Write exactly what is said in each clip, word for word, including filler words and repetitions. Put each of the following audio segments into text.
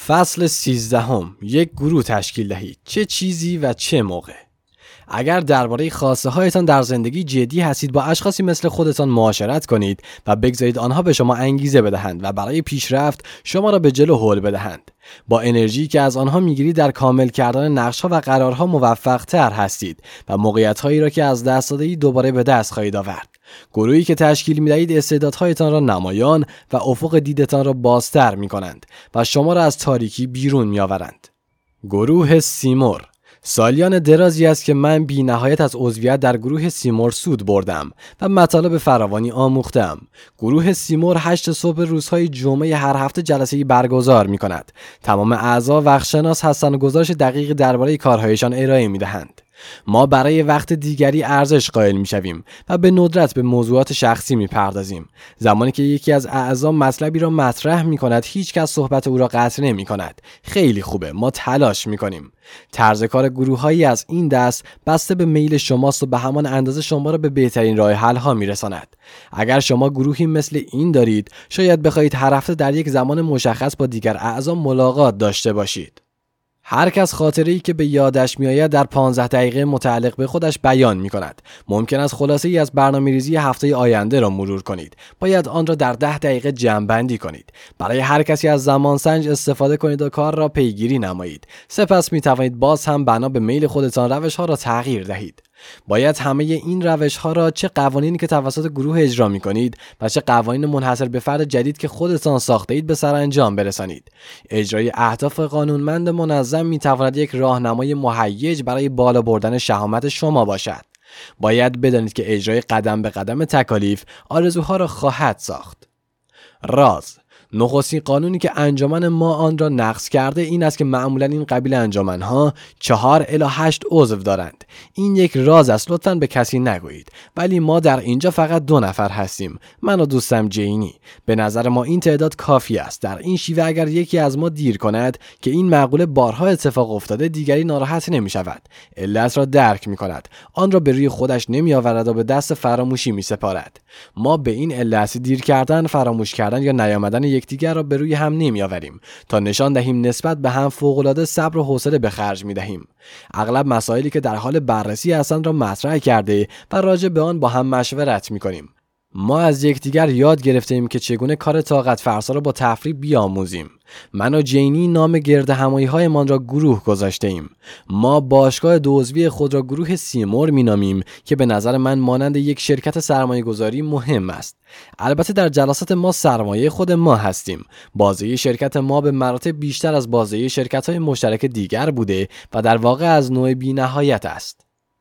فصل سیزدهم. یک گروه تشکیل دهید. چه چیزی و چه موقع؟ اگر درباره خواسته هایتان در زندگی جدی هستید، با اشخاصی مثل خودتان معاشرت کنید و بگذارید آنها به شما انگیزه بدهند و برای پیشرفت شما را به جلو هل بدهند. با انرژی که از آنها میگیرید در کامل کردن نقش‌ها و قرارها موفق تر هستید و موقعیت‌هایی را که از دست داده‌اید دوباره به دست خواهید آورد. گروهی که تشکیل می‌دهید استعدادهایتان را نمایان و افق دیدتان را بازتر می‌کنند و شما را از تاریکی بیرون می‌آورند. گروه سیمور. سالیان درازی است که من بی نهایت از عضویت در گروه سیمور سود بردم و مطالب فراوانی آموختم. گروه سیمور هشت صبح روزهای جمعه هر هفته جلسه‌ای برگزار می کند. تمام اعضا وقتشناس هستند و گزارش دقیق درباره کارهایشان ارائه می دهند. ما برای وقت دیگری ارزش قائل می شویم و به ندرت به موضوعات شخصی می پردازیم. زمانی که یکی از اعضا مطلبی را مطرح می کند، هیچ کس صحبت او را قطع نمی کند. خیلی خوبه، ما تلاش می کنیم. طرز کار گروه‌هایی از این دست بسته به میل شماست و به همان اندازه شما را به بهترین راه حل ها می رساند. اگر شما گروهی مثل این دارید، شاید بخواهید هر هفته در یک زمان مشخص با دیگر اعضا ملاقات داشته باشید. هر کس خاطره‌ای که به یادش میآید در پانزده دقیقه متعلق به خودش بیان می‌کند. ممکن است خلاصه‌ای از برنامه‌ریزی هفته آینده را مرور کنید. باید آن را در ده دقیقه جمع‌بندی کنید. برای هر کسی از زمان سنج استفاده کنید و کار را پیگیری نمایید. سپس می‌توانید باز هم بنا به میل خودتان روش‌ها را تغییر دهید. باید همه این روش‌ها را، چه قوانینی که توسط گروه اجرا می‌کنید و چه قوانین منحصر به فرد جدید که خودتان ساخته‌اید، به سرانجام برسانید. اجرای اهداف قانونمند منظم می‌تواند یک راهنمای مهیج برای بالا بردن شهامت شما باشد. باید بدانید که اجرای قدم به قدم تکالیف آرزوها را خواهد ساخت. راز: نخستین قانونی که انجمن ما آن را نقض کرده این است که معمولا این قبیل انجمنها چهار الی هشت عضو دارند. این یک راز است، لطفاً به کسی نگویید. ولی ما در اینجا فقط دو نفر هستیم، من و دوستم جینی. به نظر ما این تعداد کافی است. در این شیوه اگر یکی از ما دیر کند، که این معقوله بارها اتفاق افتاده، دیگری ناراحت نمی شود. علت را درک می کند، آن را به روی خودش نمی آورد و به دست فراموشی می سپارد. ما به این علت دیر کردن، فراموش کردن یا نیامدن یکدیگر را به روی هم نمی آوریم تا نشان دهیم نسبت به هم فوق‌العاده صبر و حوصله به خرج می دهیم. اغلب مسائلی که در حال بررسی هستند را مطرح کرده و راجع به آن با هم مشورت می کنیم. ما از یکدیگر یاد گرفتیم که چگونه کار طاقت فرسا را با تفریح بیاموزیم. من و جینی نام گرد همایی های من را گروه گذاشته ایم. ما باشگاه دوعضوی خود را گروه سیمور می نامیم که به نظر من مانند یک شرکت سرمایه گذاری مهم است. البته در جلسات ما سرمایه خود ما هستیم. بازه شرکت ما به مراتب بیشتر از بازه شرکت های مشترک دیگر بوده و در واقع از نوع بی نهایت است.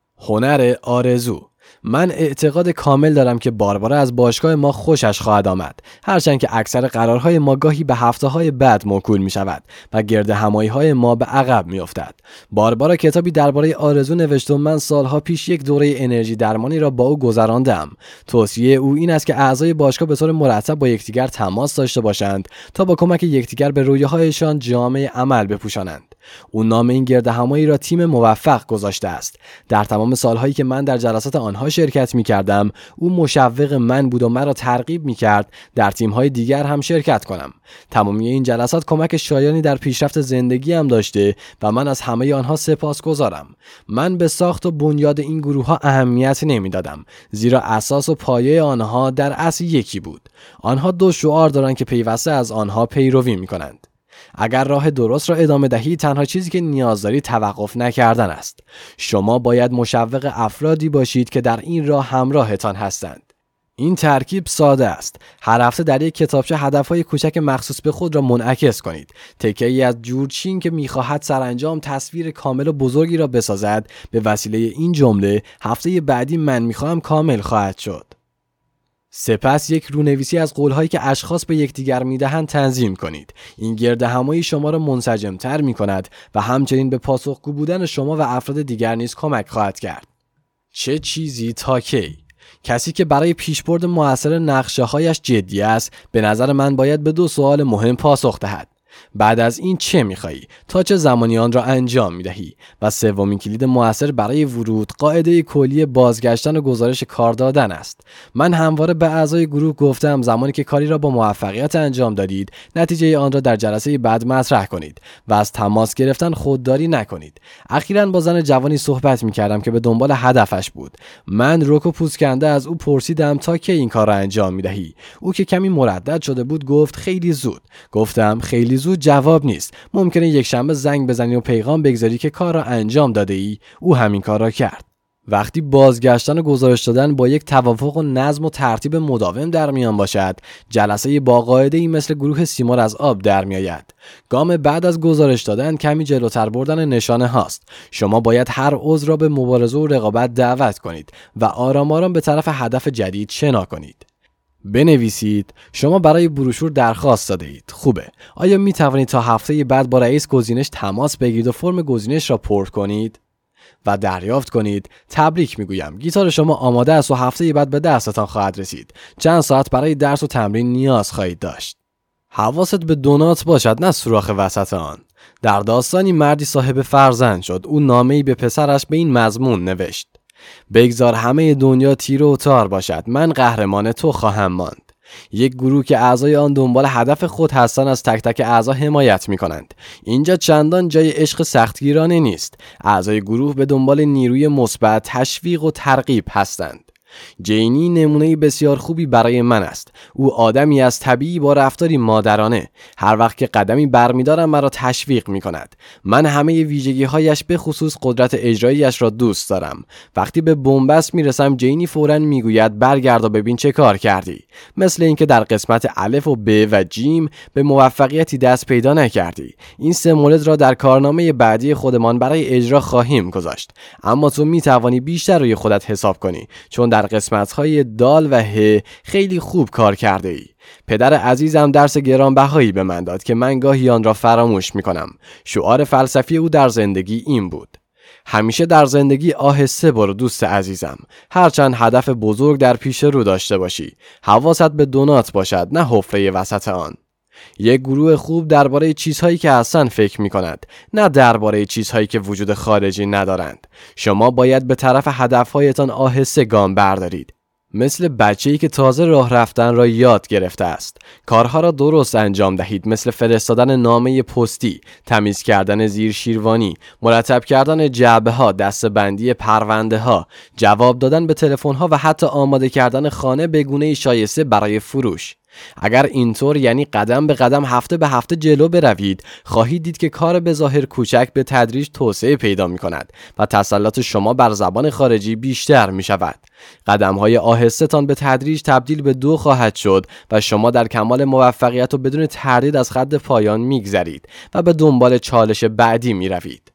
هنر آرزو: من اعتقاد کامل دارم که باربارا از باشگاه ما خوشش خواهد آمد، هرچند که اکثر قرارهای ما گاهی به هفته‌های بعد موکول می شود و گرد همایی‌های ما به عقب می افتد. باربارا کتابی درباره آرزو نوشت و من سالها پیش یک دوره انرژی درمانی را با او گذراندم. توصیه او این است که اعضای باشگاه به طور مرتب با یکدیگر تماس داشته باشند تا با کمک یکدیگر به رویاهایشان جامه عمل بپوشانند. او نام این گرد همایی را تیم موفق گذاشته است. در تمام سالهایی که من در جلسات آنها شرکت می کردم، او مشوق من بود و مرا ترغیب می کرد در تیم‌های دیگر هم شرکت کنم. تمامی این جلسات کمک شایانی در پیشرفت زندگی هم داشته و من از همه آنها سپاسگزارم. من به ساخت و بنیاد این گروه ها اهمیت نمی دادم، زیرا اساس و پایه آنها در اصل یکی بود. آنها دو شعار دارند که پیوسته از آنها پیروی می کنند. اگر راه درست را ادامه دهید، تنها چیزی که نیاز دارید توقف نکردن است. شما باید مشوق افرادی باشید که در این راه همراهتان هستند. این ترکیب ساده است. هر هفته در یک کتابچه هدفهای کوچک مخصوص به خود را منعکس کنید. تکه‌ای از جورچین که می‌خواهد سرانجام تصویر کامل و بزرگی را بسازد، به وسیله این جمله هفته بعدی من می‌خواهم کامل خواهد شد. سپس یک رونویسی از قول‌هایی که اشخاص به یکدیگر می‌دهند تنظیم کنید. این گرد همایی شما را منسجم‌تر می‌کند و همچنین به پاسخگو بودن شما و افراد دیگر نیز کمک خواهد کرد. چه چیزی تا کی؟ کسی که برای پیشبرد موثر نقشه‌هایش جدی است، به نظر من باید به دو سوال مهم پاسخ دهد. بعد از این چه می‌خواهی؟ تا چه زمانی آن را انجام می‌دهی؟ و سومین کلید موثر برای ورود قاعده کلی بازگشتن و گزارش کار دادن است. من همواره به اعضای گروه گفتم زمانی که کاری را با موفقیت انجام دادید، نتیجه آن را در جلسه بعد مطرح کنید و از تماس گرفتن خودداری نکنید. اخیراً با زن جوانی صحبت می‌کردم که به دنبال هدفش بود. من رک و پوست کنده از او پرسیدم تا کی این کار را انجام می‌دهی؟ او که کمی مردد شده بود گفت خیلی زود. گفتم خیلی زود جواب نیست. ممکنه یک شنبه زنگ بزنی و پیغام بگذاری که کار را انجام داده ای. او همین کار را کرد. وقتی بازگشتن و گزارش دادن با یک توافق و نظم و ترتیب مداوم در میان باشد، جلسه با قاعده‌ای مثل گروه سیمور از آب در میآید. گام بعد از گزارش دادن کمی جلوتر بردن نشانه هاست. شما باید هر عضو را به مبارزه و رقابت دعوت کنید و آرام آرام به طرف هدف جدید شنا کنید. بنویسید شما برای بروشور درخواست داده اید. خوبه. آیا می توانید تا هفته بعد با رئیس گزینش تماس بگیرید و فرم گزینش را پر کنید و دریافت کنید تبریک میگویم گیتار شما آماده است و هفته بعد به دستتان خواهد رسید. چند ساعت برای درس و تمرین نیاز خواهید داشت. حواست به دونات باشد، نه سوراخ وسط آن. در داستانی مردی صاحب فرزند شد. او نامه‌ای به پسرش به این مضمون نوشت: بگذار همه دنیا تیر و تار باشد، من قهرمان تو خواهم ماند. یک گروه که اعضای آن دنبال هدف خود هستند از تک تک اعضا حمایت می کنند. اینجا چندان جای عشق سختگیرانه نیست. اعضای گروه به دنبال نیروی مثبت، تشویق و ترغیب هستند. جینی نمونه بسیار خوبی برای من است. او آدمی از طبیعی با رفتاری مادرانه. هر وقت که قدمی برمی‌دارم مرا تشویق می‌کند. من همه ویژگی‌هایش به خصوص قدرت اجرایی‌اش را دوست دارم. وقتی به بنبست میرسم جینی فوراً میگوید برگرد و ببین چه کار کردی. مثل اینکه در قسمت الف و ب و جیم به موفقیتی دست پیدا نکردی. این سه مورد را در کارنامه بعدی خودمان برای اجرا خواهیم گذاشت. اما تو می‌توانی بیشتر روی خودت حساب کنی، چون در قسمت‌های دال و ه خیلی خوب کار کرده ای. پدر عزیزم درس گرانبهایی به من داد که من گاهی آن را فراموش می‌کنم. شعار فلسفی او در زندگی این بود: همیشه در زندگی آهسته برو دوست عزیزم، هرچند هدف بزرگ در پیش رو داشته باشی. حواست به دونات باشد، نه حفره وسط آن. یک گروه خوب درباره چیزهایی که هستند فکر می کند، نه درباره چیزهایی که وجود خارجی ندارند. شما باید به طرف هدفهایتان آهسته گام بردارید. مثل بچه‌ای که تازه راه رفتن را یاد گرفته است. کارها را درست انجام دهید، مثل فرستادن نامه پستی، تمیز کردن زیر شیروانی، مرتب کردن جعبه‌ها، دسته‌بندی پرونده‌ها، جواب دادن به تلفن‌ها و حتی آماده کردن خانه به گونه‌ای شایسته برای فروش. اگر اینطور، یعنی قدم به قدم هفته به هفته جلو بروید، خواهید دید که کار به ظاهر کوچک به تدریج توسعه پیدا می کند و تسلط شما بر زبان خارجی بیشتر می شود. قدم های آهسته تان به تدریج تبدیل به دو خواهد شد و شما در کمال موفقیت و بدون تردید از خط پایان می گذرید و به دنبال چالش بعدی می روید.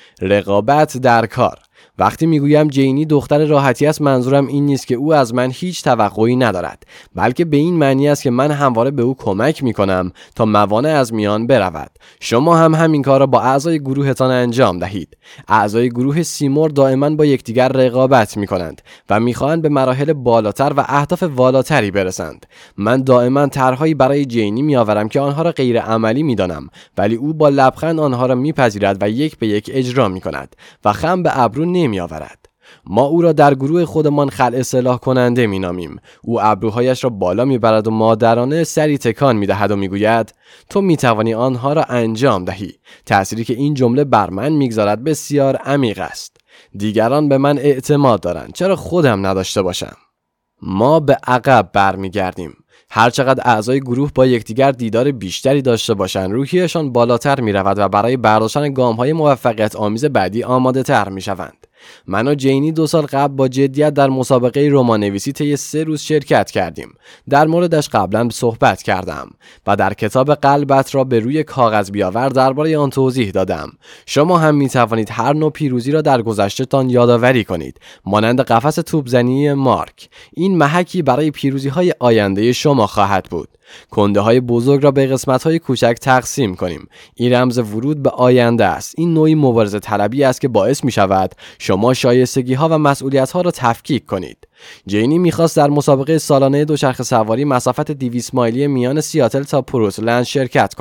رقابت در کار. وقتی میگویم جینی دختر راحتی است، منظورم این نیست که او از من هیچ توقعی ندارد، بلکه به این معنی است که من همواره به او کمک میکنم تا موانع از میان برود. شما هم همین کار را با اعضای گروهتان انجام دهید. اعضای گروه سیمور دائما با یکدیگر رقابت میکنند و میخواهند به مراحل بالاتر و اهداف والاتری برسند. من دائما طرحهایی برای جینی میآورم که آنها را غیر عملی میدانم، ولی او با لبخند آنها را میپذیرد و یک به یک اجرا میکند و خم به ابرو نمی آورد. ما او را در گروه خودمان خلع اصلاح کننده می نامیم. او ابروهایش را بالا می برد و مادرانه سری تکان می دهد و می گوید تو می توانی آنها را انجام دهی. تأثیری که این جمله بر من می گذارد بسیار عمیق است. دیگران به من اعتماد دارند، چرا خودم نداشته باشم؟ ما به عقب برمی گردیم. هرچقدر اعضای گروه با یکدیگر دیدار بیشتری داشته باشند، روحیشان بالاتر می رود و برای برداشتن گام‌های موفقیت آمیز بعدی آماده تر می شوند. من و جینی دو سال قبل با جدیت در مسابقه رمان‌نویسی طی سه روز شرکت کردیم. در موردش قبلا صحبت کردم و در کتاب قلبت را به روی کاغذ بیاور درباره آن توضیح دادم. شما هم می توانید هر نوع پیروزی را در گذشته‌تان یادآوری کنید، مانند قفس توپزنی مارک. این محکی برای پیروزی‌های آینده شما خواهد بود. کنده های بزرگ را به قسمت های کوچک تقسیم کنیم. این رمز ورود به آینده است. این نوعی مبارزه طلبی است که باعث می شود شما شایستگی ها و مسئولیت ها را تفکیک کنید. جینی میخواست در مسابقه سالانه دوچرخه سواری مسافت دویست مایلی میان سیاتل تا پورتلند شرکت کند.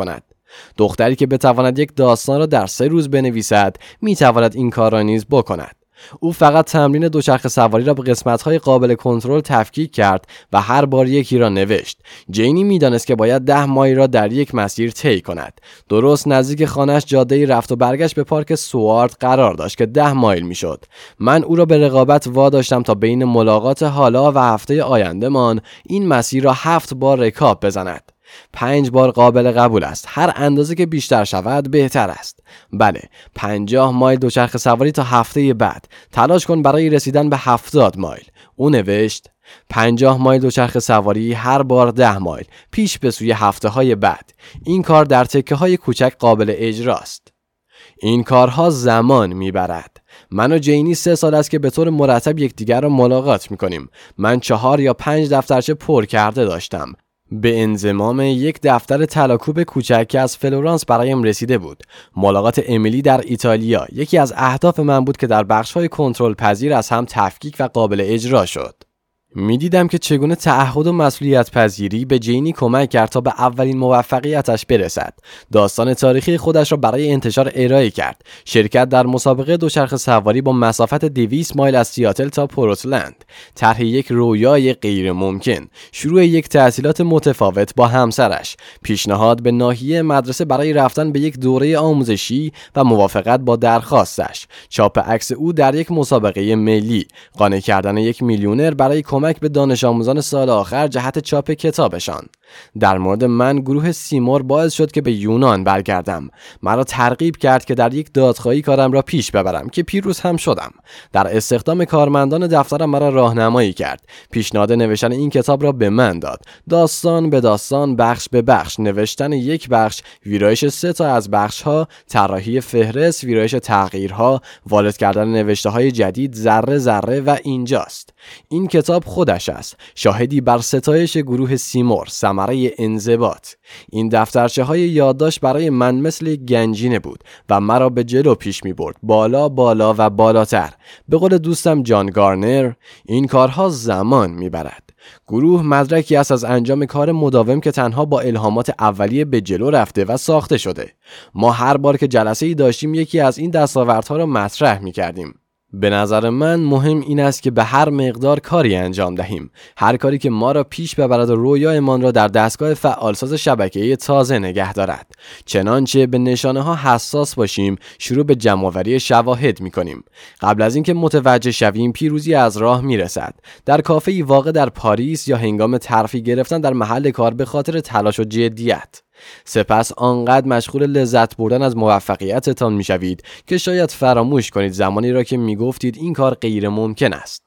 دختری که بتواند یک داستان را در سه روز بنویسد میتواند این کار را نیز بکند. او فقط تمرین دوچرخه سواری را به قسمت‌های قابل کنترل تفکیک کرد و هر بار یکی را نوشت. جینی می‌دانست که باید ده مایل را در یک مسیر طی کند. درست نزدیک خانه‌اش جاده رفت و برگشت به پارک سوارد قرار داشت که ده مایل می‌شد. من او را به رقابت واداشتم تا بین ملاقات حالا و هفته آینده‌مان این مسیر را هفت بار رکاب بزند. پنج بار قابل قبول است. هر اندازه که بیشتر شود بهتر است. بله، پنجاه مایل دوچرخه سواری تا هفته بعد. تلاش کن برای رسیدن به هفتاد مایل. او نوشت پنجاه مایل دوچرخه سواری هر بار ده مایل پیش به سوی هفته های بعد. این کار در تکه های کوچک قابل اجراست. این کارها زمان میبرد. من و جینی سه سال است که به طور مرتب یکدیگر را ملاقات میکنیم. من چهار یا پنج دفترچه پر کرده داشتم. به انضمام یک دفتر طلاکوب کوچک که از فلورانس برایم رسیده بود. ملاقات امیلی در ایتالیا یکی از اهداف من بود که در بخش‌های کنترل پذیر از هم تفکیک و قابل اجرا شد. می دیدم که چگونه تعهد و مسئولیت پذیری به جینی کمک کرد تا به اولین موفقیتش برسد. داستان تاریخی خودش را برای انتشار ارائه کرد. شرکت در مسابقه دوچرخه سواری با مسافت دویست مایل از سیاتل تا پورتلند. طرح یک رویای غیر ممکن. شروع یک تحصیلات متفاوت با همسرش. پیشنهاد به ناحیه مدرسه برای رفتن به یک دوره آموزشی و موافقت با درخواستش. چاپ عکس او در یک مسابقه ملی. قانع کردن یک میلیونر برای کمک به دانش آموزان سال آخر جهت چاپ کتابشان. در مورد من گروه سیمور باعث شد که به یونان برگردم. مرا ترغیب کرد که در یک دادخواهی کارم را پیش ببرم که پیروز هم شدم. در استخدام کارمندان دفترم مرا راهنمایی کرد. پیشنهاد نوشتن این کتاب را به من داد. داستان به داستان، بخش به بخش، نوشتن یک بخش، ویرایش سه تا از بخش‌ها، طراحی فهرست، ویرایش تغییرها، وارد کردن نوشته‌های جدید ذره ذره و اینجاست. این کتاب خودش است. شاهدی بر ستایش گروه سیمور، ثمره انضباط. این دفترچه های یادداشت برای من مثل گنجینه بود و مرا به جلو پیش می برد، بالا بالا و بالاتر. به قول دوستم جان گارنر، این کارها زمان می برد. گروه مدرکی است از انجام کار مداوم که تنها با الهامات اولیه به جلو رفته و ساخته شده. ما هر بار که جلسه‌ای داشتیم یکی از این دستاوردها را مطرح می کردیم. به نظر من مهم این است که به هر مقدار کاری انجام دهیم. هر کاری که ما را پیش ببرد و رویایمان را در دستگاه فعالساز شبکه‌ای تازه نگه دارد. چنانچه به نشانه ها حساس باشیم، شروع به جمع‌آوری شواهد می‌کنیم. قبل از اینکه متوجه شویم پیروزی از راه میرسد. در کافه‌ای واقع در پاریس یا هنگام ترفیع گرفتن در محل کار به خاطر تلاش و جدیت. سپس آنقدر مشغول لذت بردن از موفقیتتان میشوید که شاید فراموش کنید زمانی را که میگفتید این کار غیر ممکن است.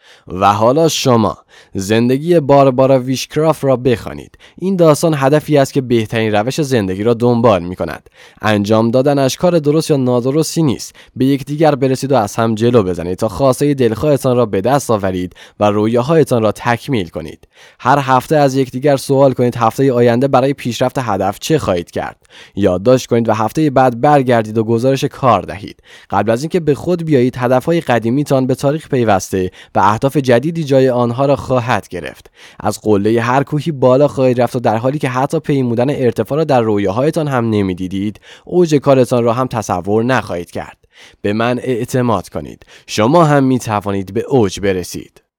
و حالا شما زندگی باربارا ویشکرافت را بخوانید. این داستان هدفی است که بهترین روش زندگی را دنبال می کند. انجام دادنش کار درست یا نادرستی نیست. به یکدیگر برسید و از هم جلو بزنید تا خواسته دلخواهتان را به دست آورید و رویاهایتان را تکمیل کنید. هر هفته از یکدیگر سوال کنید هفته آینده برای پیشرفت هدف چه خواهید کرد. یادداشت کنید و هفته بعد برگردید و گزارش کار دهید. قبل از اینکه به خود بیایید هدفهای قدیمیتان به تاریخ پیوسته و اهداف جدیدی جای آنها را خواهد گرفت. از قله هر کوهی بالا خواهید رفت و در حالی که حتی پیمودن ارتفاع را در رویاهایتان هم نمیدیدید، اوج کارتان را هم تصور نخواهید کرد. به من اعتماد کنید. شما هم می توانید به اوج برسید.